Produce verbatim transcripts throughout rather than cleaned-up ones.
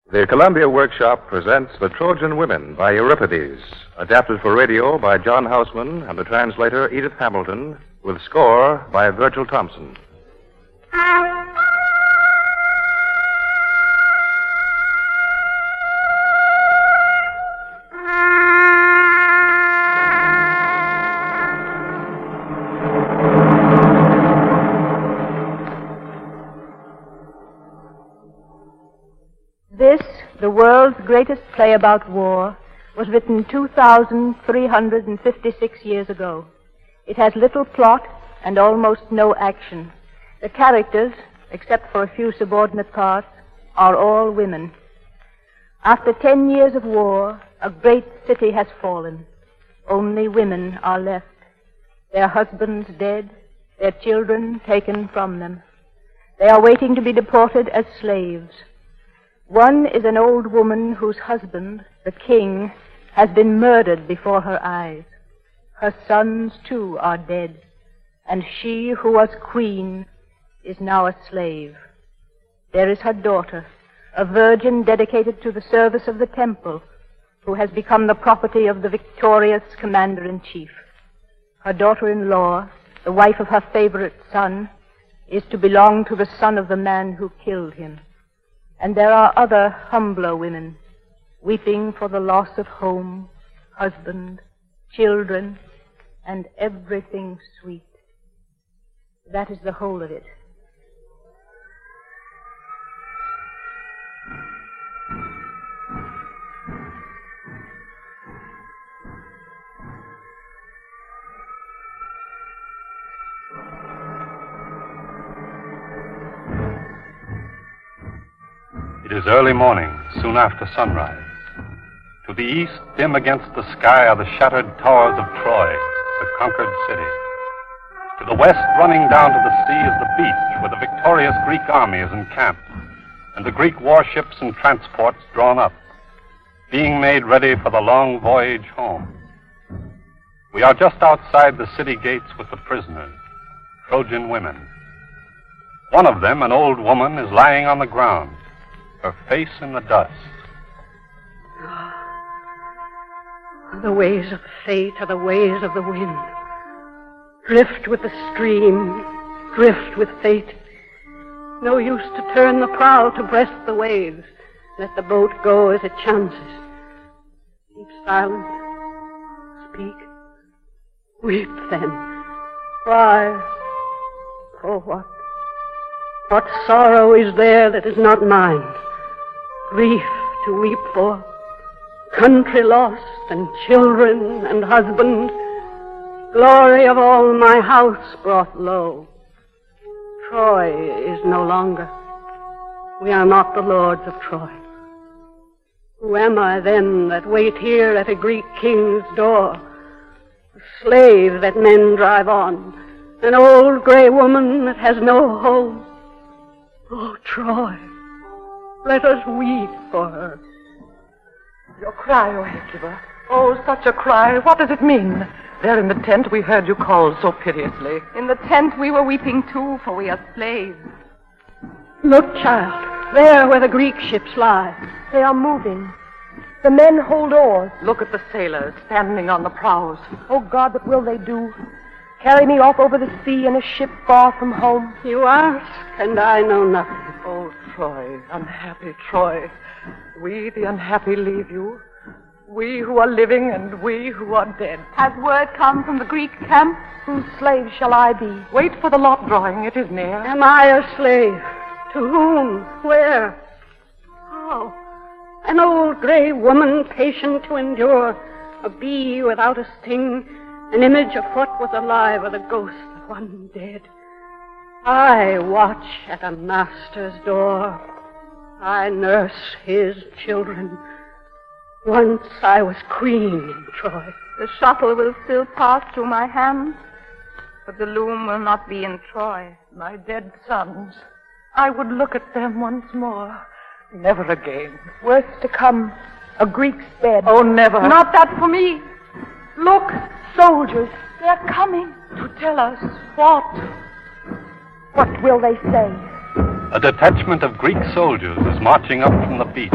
The Columbia Workshop presents The Trojan Women by Euripides, adapted for radio by John Houseman and the translator Edith Hamilton, with score by Virgil Thompson. This, the world's greatest play about war, was written two thousand three hundred fifty-six years ago. It has little plot and almost no action. The characters, except for a few subordinate parts, are all women. After ten years of war, a great city has fallen. Only women are left. Their husbands dead, their children taken from them. They are waiting to be deported as slaves. One is an old woman whose husband, the king, has been murdered before her eyes. Her sons, too, are dead, and she who was queen is now a slave. There is her daughter, a virgin dedicated to the service of the temple, who has become the property of the victorious commander-in-chief. Her daughter-in-law, the wife of her favorite son, is to belong to the son of the man who killed him. And there are other humbler women, weeping for the loss of home, husband, children, and everything sweet. That is the whole of it. It is early morning, soon after sunrise. To the east, dim against the sky, are the shattered towers of Troy, the conquered city. To the west, running down to the sea, is the beach where the victorious Greek army is encamped, and the Greek warships and transports drawn up, being made ready for the long voyage home. We are just outside the city gates with the prisoners, Trojan women. One of them, an old woman, is lying on the ground, her face in the dust. The ways of fate are the ways of the wind. Drift with the stream, drift with fate. No use to turn the prow to breast the waves. Let the boat go as it chances. Keep silent. Speak. Weep then. Cry. For what? What sorrow is there that is not mine? Grief to weep for, country lost, and children and husband, glory of all my house brought low. Troy is no longer. We are not the lords of Troy. Who am I then that wait here at a Greek king's door? A slave that men drive on, an old gray woman that has no home. Oh, Troy, let us weep for her. Your cry, O Hecuba. Oh, such a cry. What does it mean? There in the tent we heard you call so piteously. In the tent we were weeping too, for we are slaves. Look, child, there where the Greek ships lie. They are moving. The men hold oars. Look at the sailors standing on the prows. Oh, God, what will they do? Carry me off over the sea in a ship far from home? You ask, and I know nothing. Oh, Troy, unhappy Troy. We, the unhappy, leave you. We who are living and we who are dead. Has word come from the Greek camp? Whose slave shall I be? Wait for the lot drawing. It is near. Am I a slave? To whom? Where? How? An old gray woman patient to endure, a bee without a sting, an image of what was alive or the ghost of one dead. I watch at a master's door. I nurse his children. Once I was queen in Troy. The shuttle will still pass through my hands, but the loom will not be in Troy. My dead sons, I would look at them once more. Never again. Worse to come, a Greek's bed. Oh, never. Not that for me. Look, soldiers, they're coming. To tell us what? What will they say? a detachment of Greek soldiers is marching up from the beach.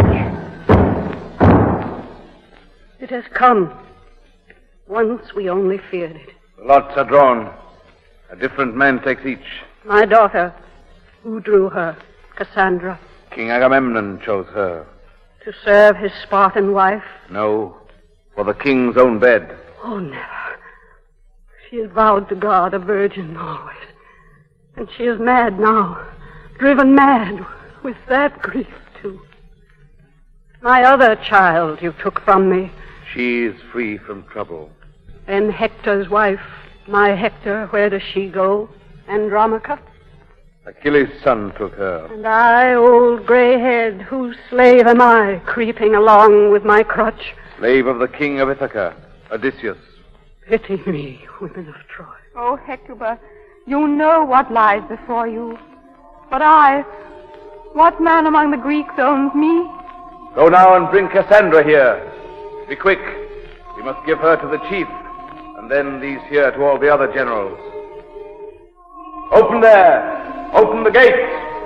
It has come. Once we only feared it. The lots are drawn. A different man takes each. My daughter. Who drew her? Cassandra. King Agamemnon chose her. To serve his Spartan wife? No, for the king's own bed. Oh, never. She is vowed to God, a virgin always. And she is mad now. Driven mad with that grief, too. My other child you took from me. She is free from trouble. And Hector's wife, my Hector, where does she go? Andromache? Achilles' son took her. And I, old gray-haired, whose slave am I, creeping along with my crutch? Slave of the king of Ithaca, Odysseus. Pity me, women of Troy. Oh, Hecuba, you know what lies before you. But I, what man among the Greeks owns me? Go now and bring Cassandra here. Be quick. We must give her to the chief, and then these here to all the other generals. Open there! Open the gates!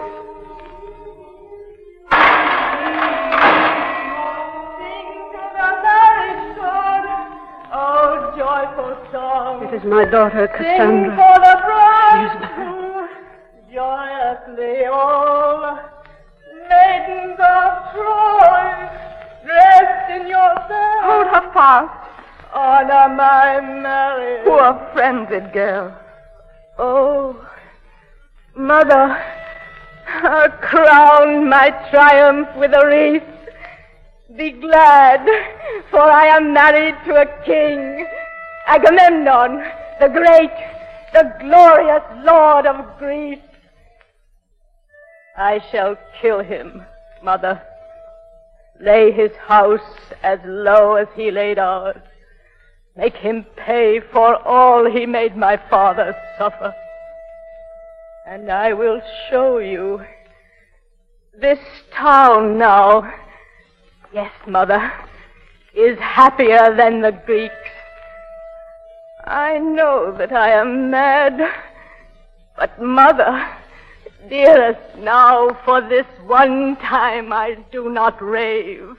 Oh, joyful song. It is my daughter, Cassandra. Sing for the bride. Joyously all maidens of Troy, dressed in your best. Hold her fast. Honor my marriage. Poor frenzied girl. Oh, mother, uh, crown my triumph with a wreath. Be glad, for I am married to a king, Agamemnon, the great, the glorious lord of Greece. I shall kill him, mother. Lay his house as low as he laid ours. Make him pay for all he made my father suffer. And I will show you this town now. Yes, mother, is happier than the Greeks. I know that I am mad, but mother, dearest, now for this one time I do not rave.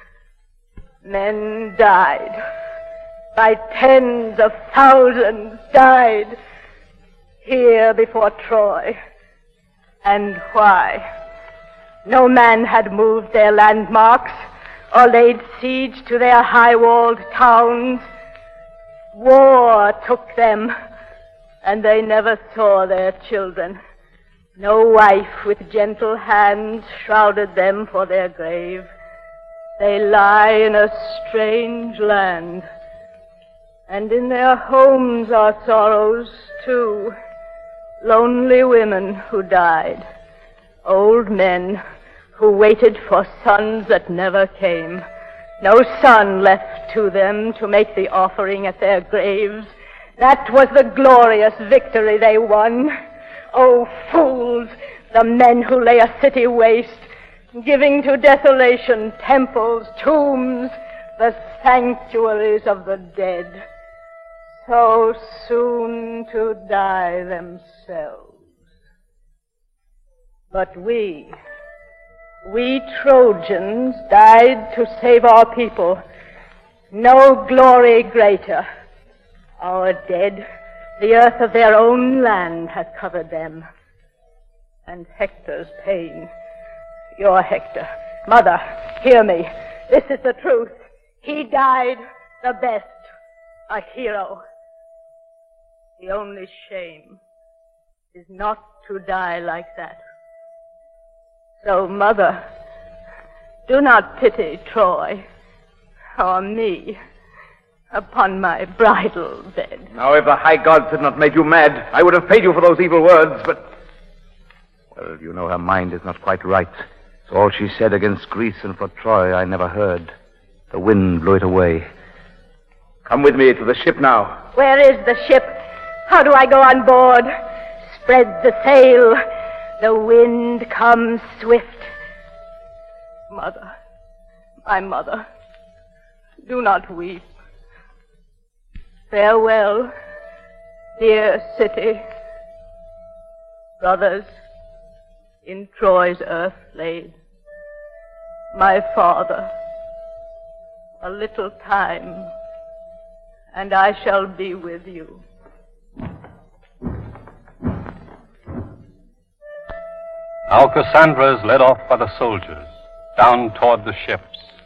Men died. By tens of thousands died here before Troy. And why? No man had moved their landmarks or laid siege to their high-walled towns. War took them, and they never saw their children. No wife with gentle hands shrouded them for their grave. They lie in a strange land, and in their homes are sorrows, too. Lonely women who died, old men who waited for sons that never came. No son left to them to make the offering at their graves. That was the glorious victory they won. Oh, fools, the men who lay a city waste, giving to desolation temples, tombs, the sanctuaries of the dead, so soon to die themselves. But we, we Trojans died to save our people. No glory greater. Our dead, the earth of their own land has covered them. And Hector's pain, your Hector. Mother, hear me. This is the truth. He died the best, a hero. The only shame is not to die like that. So, mother, do not pity Troy or me upon my bridal bed. Now, if the high gods had not made you mad, I would have paid you for those evil words, but... Well, you know her mind is not quite right. So all she said against Greece and for Troy I never heard. The wind blew it away. Come with me to the ship now. Where is the ship? How do I go on board? Spread the sail. The wind comes swift. Mother, my mother, do not weep. Farewell, dear city. Brothers, in Troy's earth laid. My father, a little time, and I shall be with you. Now Cassandra is led off by the soldiers, down toward the ships.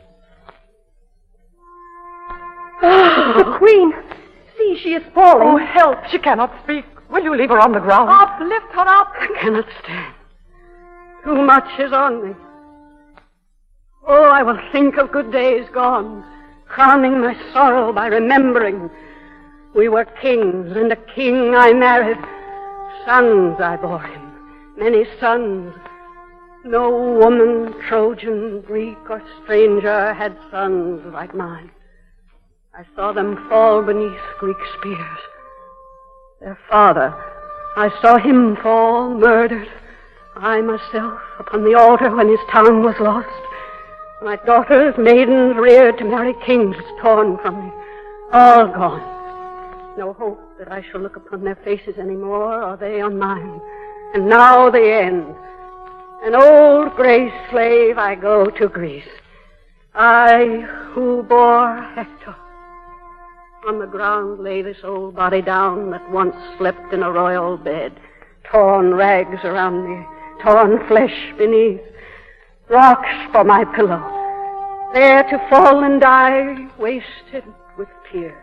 The Queen! See, she is falling. Oh, help! She cannot speak. Will you leave her on the ground? Up, lift her up. I cannot stand. Too much is on me. Oh, I will think of good days gone, crowning my sorrow by remembering we were kings, and a king I married. Sons I bore him, many sons. No woman, Trojan, Greek, or stranger had sons like mine. I saw them fall beneath Greek spears. Their father, I saw him fall, murdered. I myself upon the altar when his town was lost. My daughters, maidens reared to marry kings, torn from me, all gone. No hope that I shall look upon their faces any more, or they on mine. And now the end. An old gray slave, I go to Greece. I who bore Hector. On the ground lay this old body down that once slept in a royal bed. Torn rags around me, torn flesh beneath. Rocks for my pillow. There to fall and die, wasted with tears.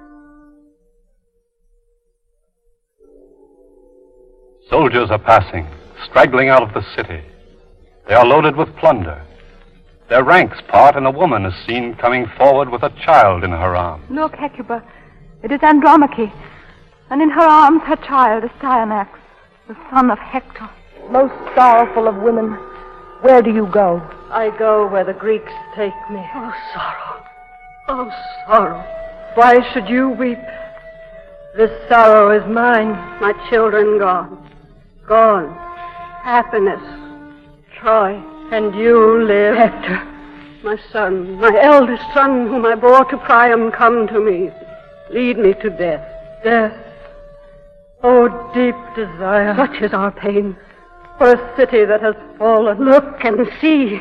Soldiers are passing, straggling out of the city. They are loaded with plunder. Their ranks part, and a woman is seen coming forward with a child in her arms. Look, Hecuba, it is Andromache, and in her arms her child is Dionysus, the son of Hector. Most sorrowful of women, where do you go? I go where the Greeks take me. Oh, sorrow. Oh, sorrow. Why should you weep? This sorrow is mine. My children gone. Gone. Happiness. Troy. And you live. Hector, my son, my eldest son, whom I bore to Priam, come to me. Lead me to death. Death. Oh, deep desire. Such is our pain. For a city that has fallen. Look and see.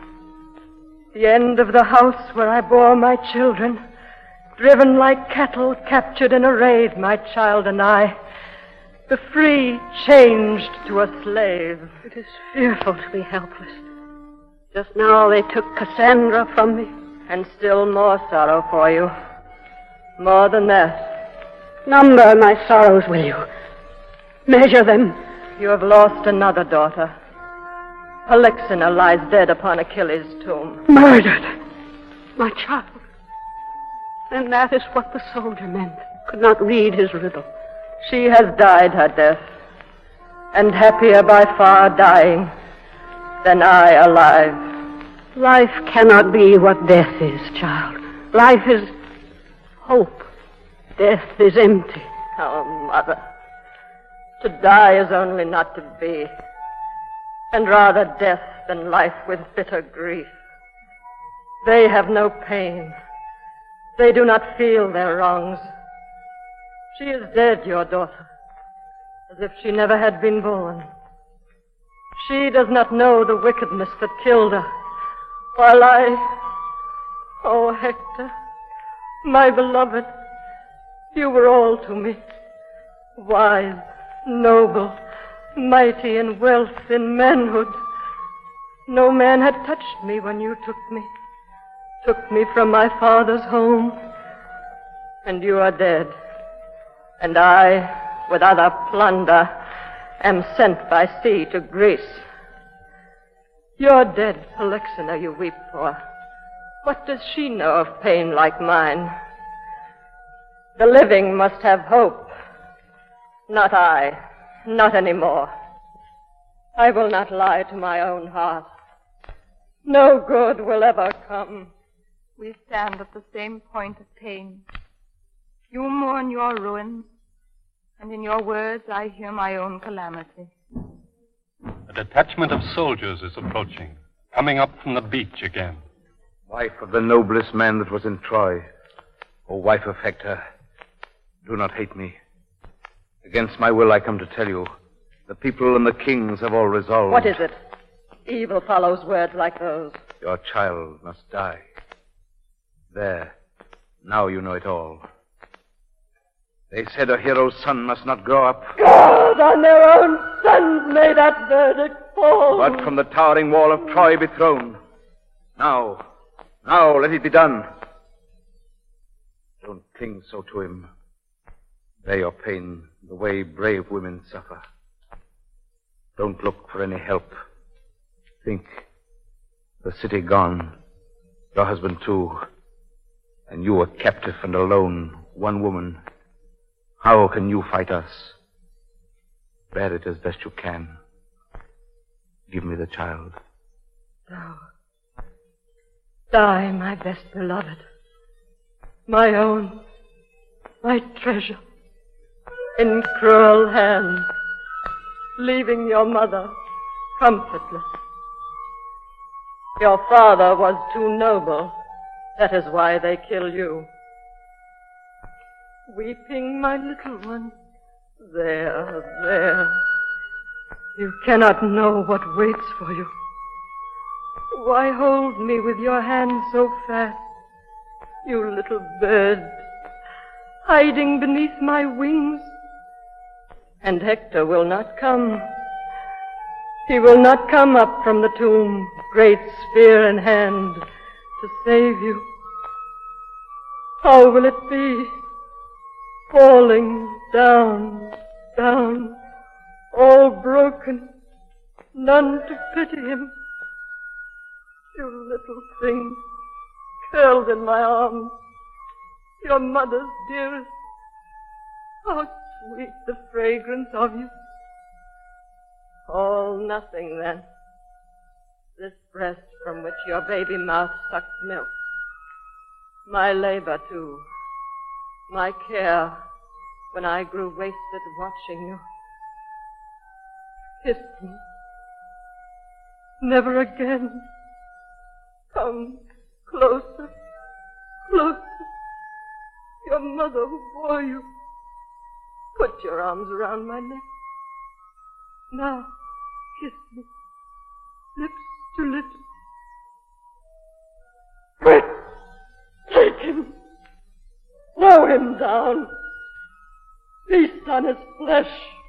The end of the house where I bore my children. Driven like cattle, captured in a raid, my child and I. The free changed to a slave. It is fearful to be helpless. Just now they took Cassandra from me. And still more sorrow for you. More than that. Number my sorrows, will you? Measure them. You have lost another daughter. Polyxena lies dead upon Achilles' tomb. Murdered. My child. And that is what the soldier meant. Could not read his riddle. She has died her death. And happier by far dying than I alive. Life cannot be what death is, child. Life is hope. Death is empty. Oh, mother. To die is only not to be. And rather death than life with bitter grief. They have no pain. They do not feel their wrongs. She is dead, your daughter, as if she never had been born. She does not know the wickedness that killed her, while I... Oh, Hector, my beloved, you were all to me. Wise, noble, mighty in wealth, in manhood. No man had touched me when you took me. Took me from my father's home. And you are dead. And I, with other plunder, am sent by sea to Greece. You're dead, Polyxena, you weep for. What does she know of pain like mine? The living must have hope. Not I. Not anymore. I will not lie to my own heart. No good will ever come. We stand at the same point of pain. You mourn your ruins, and in your words I hear my own calamity. A detachment of soldiers is approaching, coming up from the beach again. Wife of the noblest man that was in Troy, O wife of Hector, do not hate me. Against my will I come to tell you, The people and the kings have all resolved. What is it? Evil follows words like those. Your child must die. There. Now you know it all. They said a hero's son must not grow up. God, on their own sons may that verdict fall. But from the towering wall of Troy be thrown. Now, now let it be done. Don't cling so to him. Bear your pain the way brave women suffer. Don't look for any help. Think. The city gone. Your husband too. And you a captive and alone, one woman. How can you fight us? Bear it as best you can. Give me the child. Thou. Die, my best beloved. My own. My treasure. In cruel hands. Leaving your mother comfortless. Your father was too noble. That is why they kill you. Weeping, my little one. There, there. You cannot know what waits for you. Why hold me with your hand so fast, you little bird, hiding beneath my wings? And Hector will not come. He will not come up from the tomb, great spear in hand, to save you. How will it be? Falling down, down, all broken, none to pity him. You little thing, curled in my arms, your mother's dearest. How sweet the fragrance of you. All nothing, then. This breast from which your baby mouth sucked milk. My labor, too. My care when I grew wasted watching you. Kiss me. Never again. Come closer, closer. Your mother who bore you. Put your arms around my neck. Now, kiss me. Lips to lips. Quick! Take him. Throw him down. Feast on his flesh.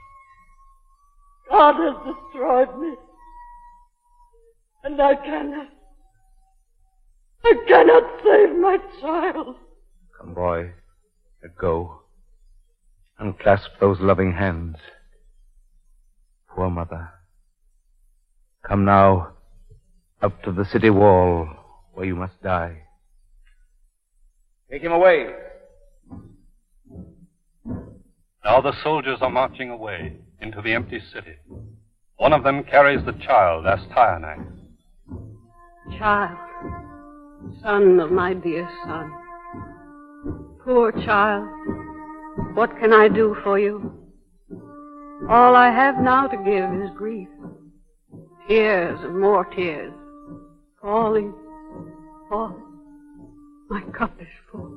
God has destroyed me. And I cannot. I cannot save my child. Come, boy. Let go. Unclasp those loving hands. Poor mother. Come now, up to the city wall, where you must die. Take him away. Now the soldiers are marching away into the empty city. One of them carries the child, Astyanax. Child, son of my dear son. Poor child, what can I do for you? All I have now to give is grief. Tears and more tears. Falling, falling. My cup is full.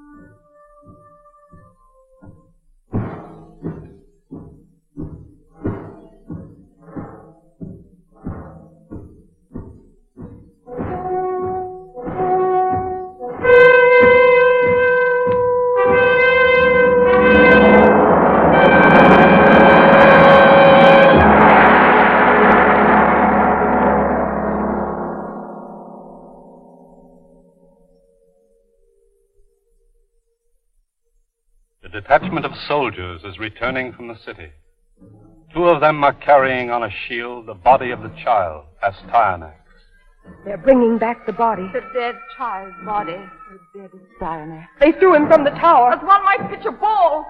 A detachment of soldiers is returning from the city. Two of them are carrying on a shield the body of the child, Astyanax. They're bringing back the body. The dead child's body. The dead Astyanax. They threw him from the tower. As one might pitch a ball.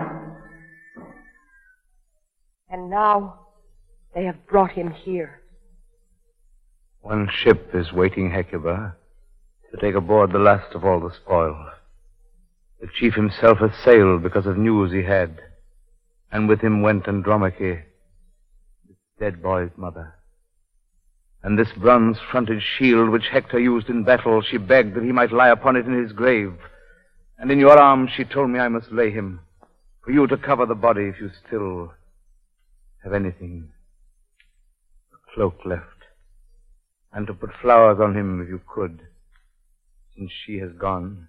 And now they have brought him here. One ship is waiting Hecuba to take aboard the last of all the spoil. The chief himself has sailed because of news he had, and with him went Andromache, this dead boy's mother. And this bronze-fronted shield which Hector used in battle, she begged that he might lie upon it in his grave. And in your arms she told me I must lay him, for you to cover the body if you still have anything, a cloak left, and to put flowers on him if you could, since she has gone.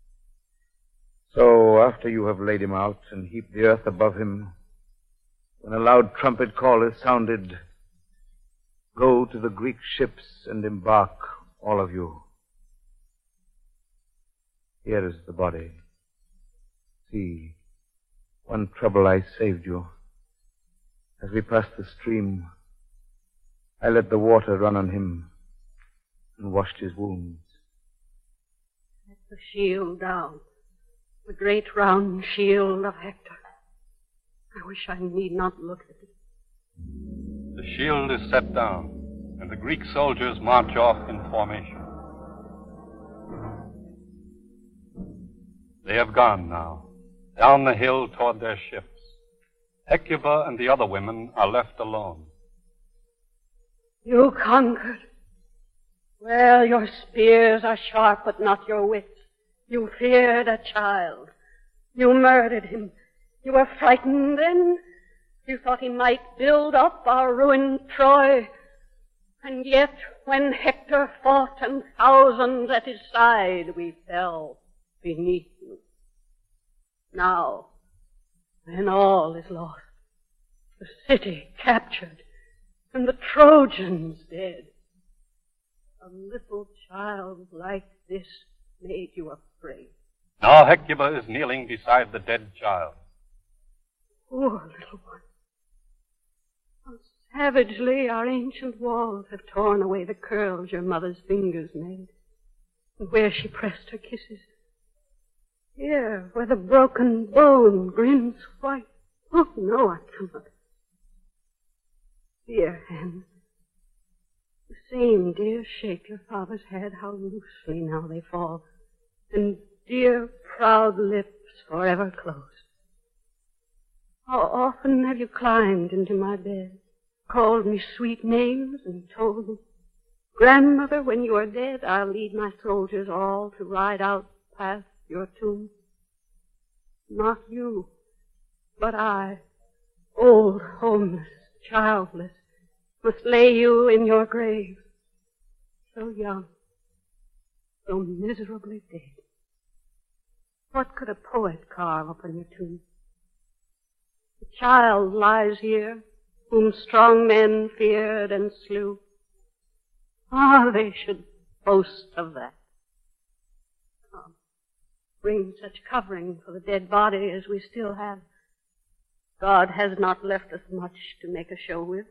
So after you have laid him out and heaped the earth above him, when a loud trumpet call is sounded, go to the Greek ships and embark, all of you. Here is the body. See, one trouble I saved you. As we passed the stream, I let the water run on him and washed his wounds. Let the shield down, the great round shield of Hector. I wish I need not look at it. The shield is set down, and the Greek soldiers march off in formation. They have gone now, down the hill toward their ships. Hecuba and the other women are left alone. You conquered. Well, your spears are sharp, but not your wits. You feared a child. You murdered him. You were frightened then. You thought he might build up our ruined Troy. And yet, when Hector fought and thousands at his side, we fell beneath you. Now, when all is lost, the city captured, and the Trojans dead, a little child like this made you afraid. Now Hecuba is kneeling beside the dead child. Poor little one. How savagely our ancient walls have torn away the curls your mother's fingers made, and where she pressed her kisses. Here, where the broken bone grins white. Oh, no, I cannot. Dear hand, the same dear shape your fathers had, how loosely now they fall, and dear proud lips forever closed. How often have you climbed into my bed, called me sweet names, and told me, Grandmother, when you are dead, I'll lead my soldiers all to ride out past your tomb. Not you, but I, old, homeless, childless, must lay you in your grave, so young, so miserably dead. What could a poet carve upon your tomb? The child lies here, whom strong men feared and slew. Ah, they should boast of that. Come, bring such covering for the dead body as we still have. God has not left us much to make a show with.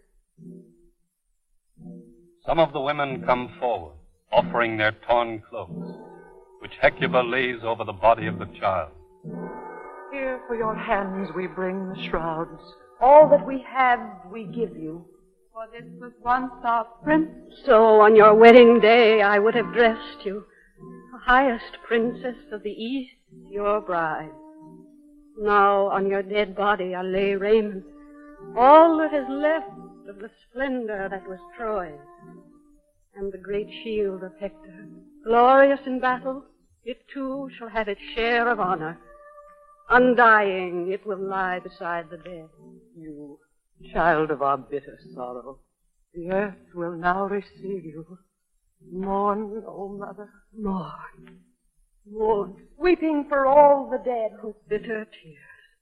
Some of the women come forward, offering their torn cloaks, which Hecuba lays over the body of the child. Here for your hands we bring the shrouds. All that we have we give you. For this was once our prince. So on your wedding day I would have dressed you, the highest princess of the East, your bride. Now on your dead body I lay raiment, all that is left of the splendor that was Troy's, and the great shield of Hector, glorious in battle, it too shall have its share of honor. Undying, it will lie beside the dead. You, child of our bitter sorrow, the earth will now receive you. Mourn, O mother, Mourn, mourn, weeping for all the dead with bitter tears.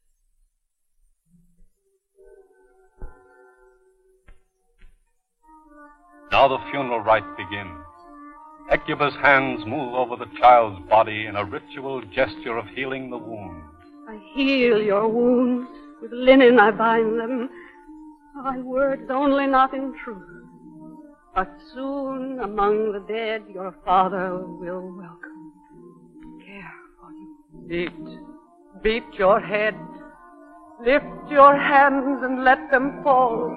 Now the funeral rite begins. Hecuba's hands move over the child's body in a ritual gesture of healing the wound. I heal your wounds, with linen I bind them, by words only not in truth. But soon among the dead your father will welcome, care for you. Beat, beat your head, lift your hands and let them fall.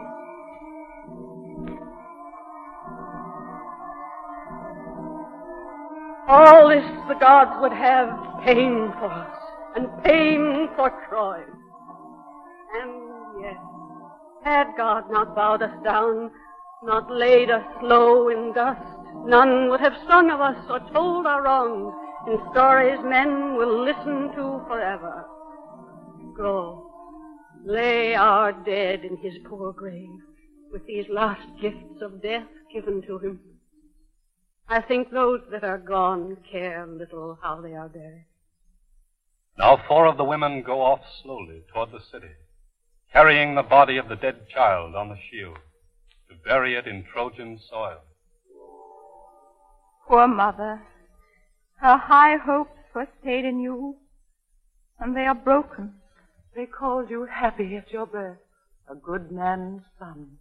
All this the gods would have pain for us, and pain for Troy. And yet, had God not bowed us down, not laid us low in dust, none would have sung of us or told our wrongs in stories men will listen to forever. Go, lay our dead in his poor grave, with these last gifts of death given to him. I think those that are gone care little how they are buried. Now four of the women go off slowly toward the city, carrying the body of the dead child on the shield to bury it in Trojan soil. Poor mother, her high hopes were stayed in you, and they are broken. They called you happy at your birth, a good man's son.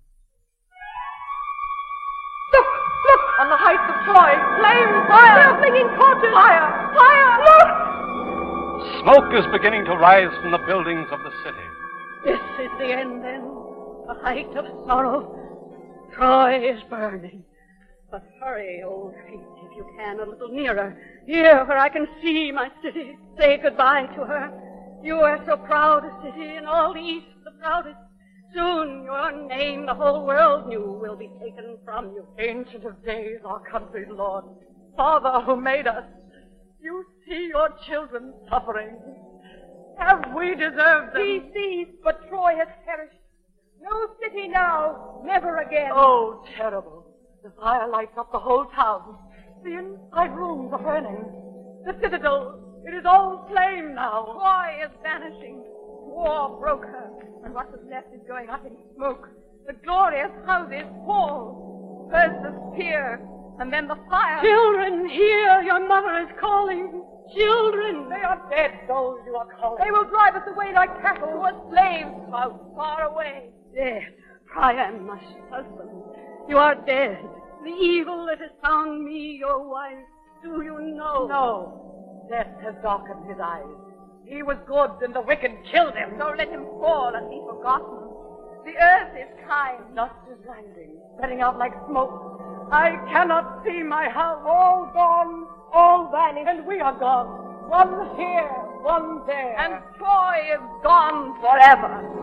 Look, look, on the heights of Troy, flames, fire! They are flinging torches! Fire, fire! Look! Smoke is beginning to rise from the buildings of the city. This is the end, then, the height of sorrow. Troy is burning. But hurry, old feet, if you can, a little nearer. Here, where I can see my city. Say goodbye to her. You are so proud a city, in all the East the proudest. Soon your name the whole world knew will be taken from you. Ancient of days, our country's Lord, Father who made us, you see your children suffering. Have we deserved them? We see, but Troy has perished. No city now, never again. Oh, terrible. The fire lights up the whole town. The inside rooms are burning. The citadel, it is all flame now. Troy is vanishing. War broke her, and what was left is going up in smoke. The glorious houses fall. First the spear, and then the fire. Children, here, your mother is calling. Children! They are dead, those you are calling. They will drive us away like cattle to a slave's house far away. Dead. Priam, my husband. You are dead. The evil that has found me, your wife, do you know? No. Death has darkened his eyes. He was good, and the wicked killed him. So let him fall and be forgotten. The earth is kind. Dust is rising, spreading out like smoke. I cannot see my house. All gone, all vanished, and we are gone. One here, one there. And Troy is gone forever.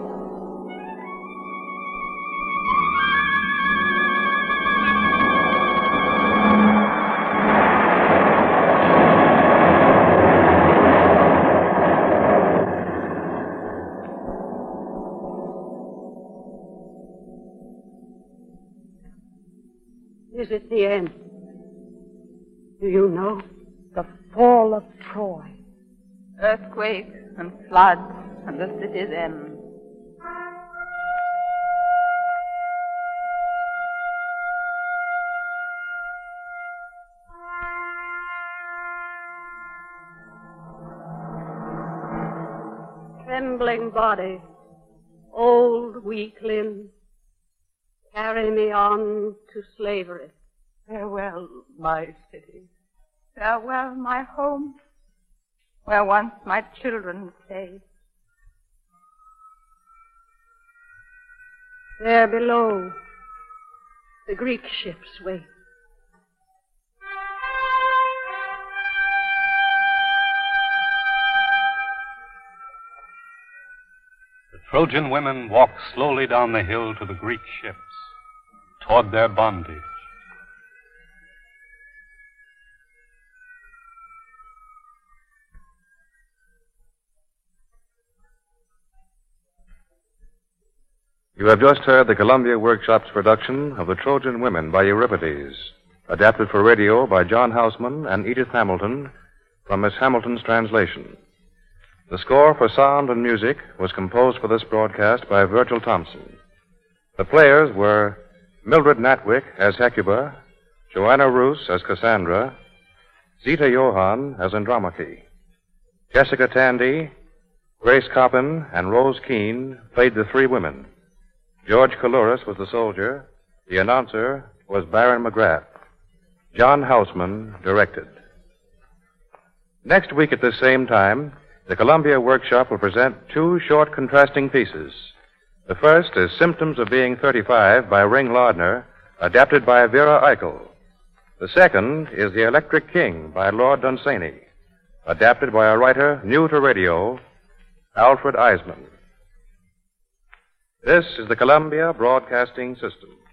Is it the end? Do you know? The fall of Troy. Earthquake and floods and the city's end. Trembling body, old weak limbs, carry me on to slavery. Farewell, my city. Farewell, my home, where once my children stayed. There below, the Greek ships wait. The Trojan women walk slowly down the hill to the Greek ships, toward their bondage. You have just heard the Columbia Workshop's production of The Trojan Women by Euripides, adapted for radio by John Houseman and Edith Hamilton from Miss Hamilton's translation. The score for sound and music was composed for this broadcast by Virgil Thompson. The players were Mildred Natwick as Hecuba, Joanna Roos as Cassandra, Zita Johann as Andromache. Jessica Tandy, Grace Coppin, and Rose Keene played the three women. George Coulouris was the soldier. The announcer was Baron McGrath. John Houseman directed. Next week at this same time, the Columbia Workshop will present two short contrasting pieces. The first is Symptoms of Being thirty-five by Ring Lardner, adapted by Vera Eichel. The second is The Electric King by Lord Dunsany, adapted by a writer new to radio, Alfred Eisman. This is the Columbia Broadcasting System.